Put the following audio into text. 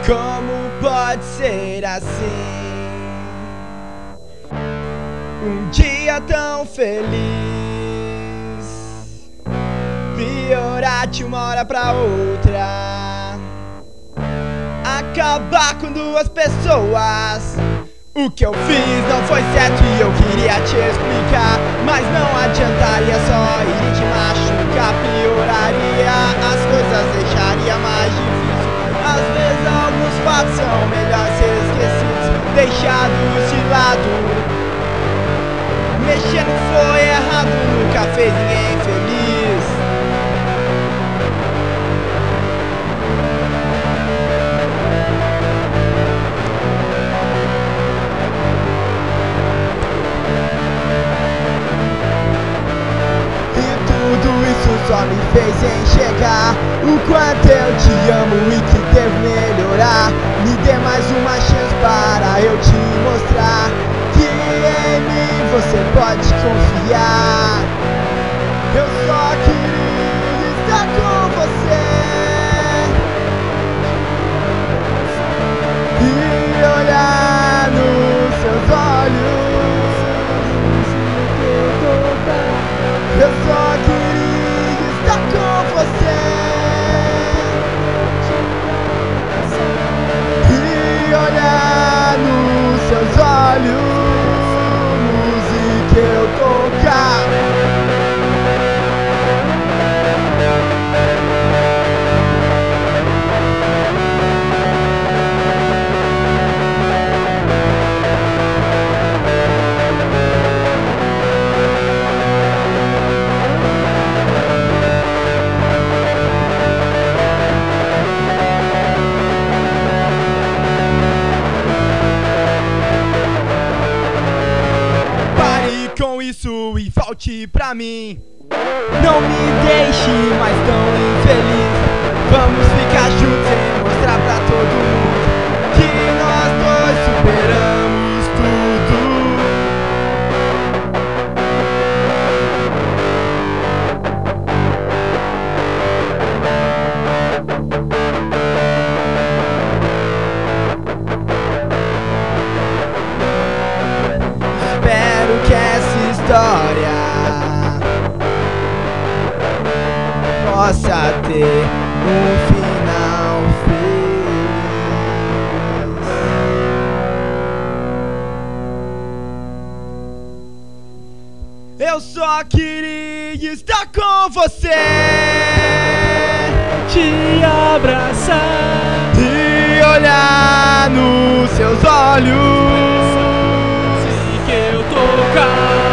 Como pode ser assim? Um dia tão feliz piorar de uma hora pra outra, acabar com duas pessoas. O que eu fiz não foi certo e eu queria te explicar, mas não adiantaria, só iria te machucar. Pioraria as coisas, deixaria mais difícil. Às vezes alguns fatos são melhor ser esquecidos, deixados de lado. Mexer não foi errado, nunca fez ninguém feliz. E tudo isso só me fez enxergar o quanto eu te amo e que devo melhorar. Me dê mais uma chance para eu te mostrar que em mim você pode confiar. Eu só queria estar com você e olhar nos seus olhos. Eu só queria estar com você e olhar nos seus olhos. Música eu tocar. Com isso e volte pra mim. Não me deixe mais tão infeliz. Vamos ficar juntos e mostrar pra todo mundo que nós dois superamos tudo. Espero que essa história possa ter um final feliz. Eu só queria estar com você, te abraçar e olhar nos seus olhos. que eu tocar.